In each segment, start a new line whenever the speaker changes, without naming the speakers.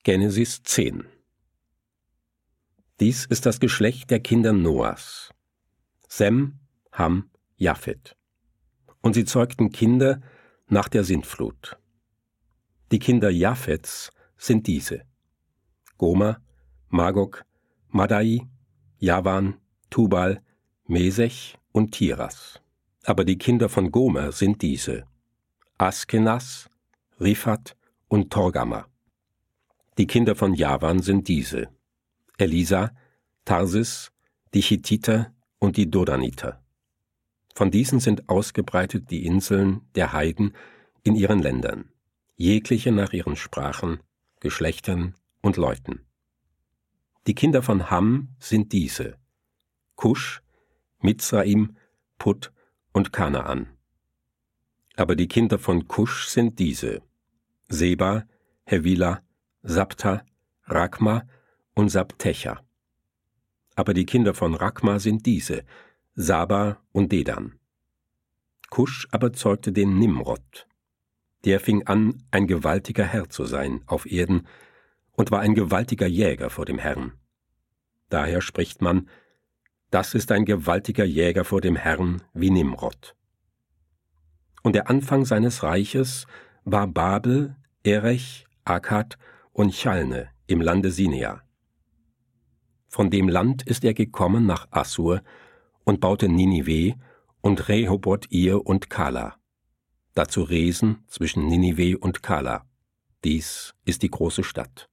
Genesis 10. Dies ist das Geschlecht der Kinder Noahs: Sem, Ham, Japhet. Und sie zeugten Kinder nach der Sintflut. Die Kinder Japhets sind diese: Gomer, Magog, Madai, Javan, Tubal, Mesech und Tiras. Aber die Kinder von Gomer sind diese: Askenas, Riphat und Torgama. Die Kinder von Javan sind diese: Elisa, Tarsis, die Chittiter und die Dodaniter. Von diesen sind ausgebreitet die Inseln der Heiden in ihren Ländern, jegliche nach ihren Sprachen, Geschlechtern und Leuten. Die Kinder von Ham sind diese: Kusch, Mizraim, Put und Kanaan. Aber die Kinder von Kusch sind diese: Seba, Hevila, Sabta, Rakma und Sabtecha. Aber die Kinder von Rakma sind diese: Saba und Dedan. Kusch aber zeugte den Nimrod. Der fing an, ein gewaltiger Herr zu sein auf Erden und war ein gewaltiger Jäger vor dem Herrn. Daher spricht man: Das ist ein gewaltiger Jäger vor dem Herrn wie Nimrod. Und der Anfang seines Reiches war Babel, Erech, Akkad und Chalne im Lande Sinea. Von dem Land ist er gekommen nach Assur und baute Ninive und Rehoboth-ir und Kala. Dazu Resen zwischen Ninive und Kala. Dies ist die große Stadt.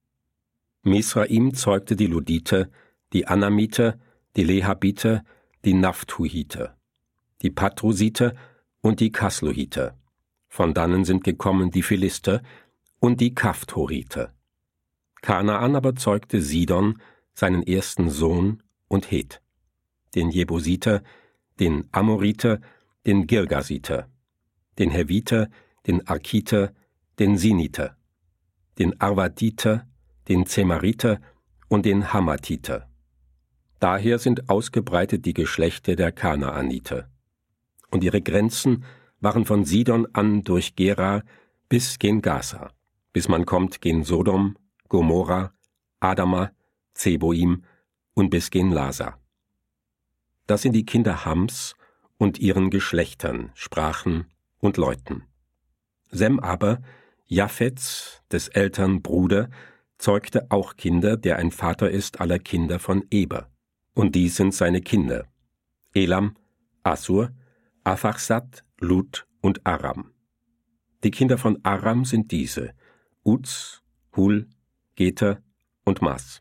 Misraim zeugte die Luditer, die Anamiter, die Lehabiter, die Naphtuhiter, die Patrusiter und die Kasluhiter. Von dannen sind gekommen die Philister und die Kaphtoriter. Kanaan aber zeugte Sidon, seinen ersten Sohn, und Het, den Jebusiter, den Amoriter, den Girgasiter, den Heviter, den Arkiter, den Siniter, den Arvaditer, den Zemariter und den Hamathiter. Daher sind ausgebreitet die Geschlechter der Kanaaniter. Und ihre Grenzen waren von Sidon an durch Gera bis gen Gaza, bis man kommt gen Sodom, Gomorra, Adama, Zeboim und bis gen Lasa. Das sind die Kinder Hams und ihren Geschlechtern, Sprachen und Leuten. Sem aber, Japhets, des Eltern Bruder, zeugte auch Kinder, der ein Vater ist aller Kinder von Eber. Und dies sind seine Kinder: Elam, Assur, Apharsad, Lud und Aram. Die Kinder von Aram sind diese: Uz, Hul, Geter und Mas.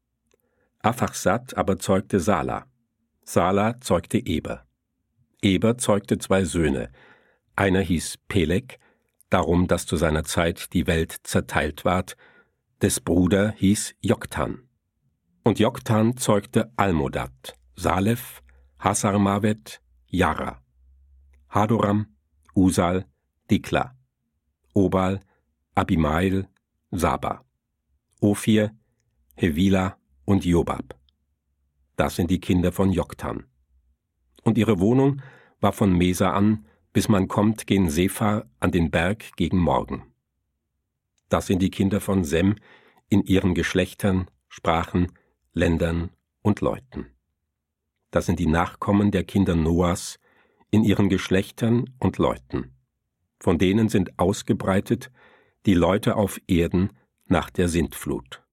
Apharsad aber zeugte Sala. Sala zeugte Eber. Eber zeugte zwei Söhne. Einer hieß Peleg, darum, dass zu seiner Zeit die Welt zerteilt ward. Des Bruder hieß Joktan. Und Joktan zeugte Almodad, Salef, Hasarmavet, Jara, Hadoram, Usal, Dikla, Obal, Abimael, Saba, Ophir, Hevila und Jobab. Das sind die Kinder von Joktan. Und ihre Wohnung war von Mesa an, bis man kommt gen Sephar an den Berg gegen Morgen. Das sind die Kinder von Sem in ihren Geschlechtern, Sprachen, Ländern und Leuten. Das sind die Nachkommen der Kinder Noahs in ihren Geschlechtern und Leuten. Von denen sind ausgebreitet die Leute auf Erden nach der Sintflut.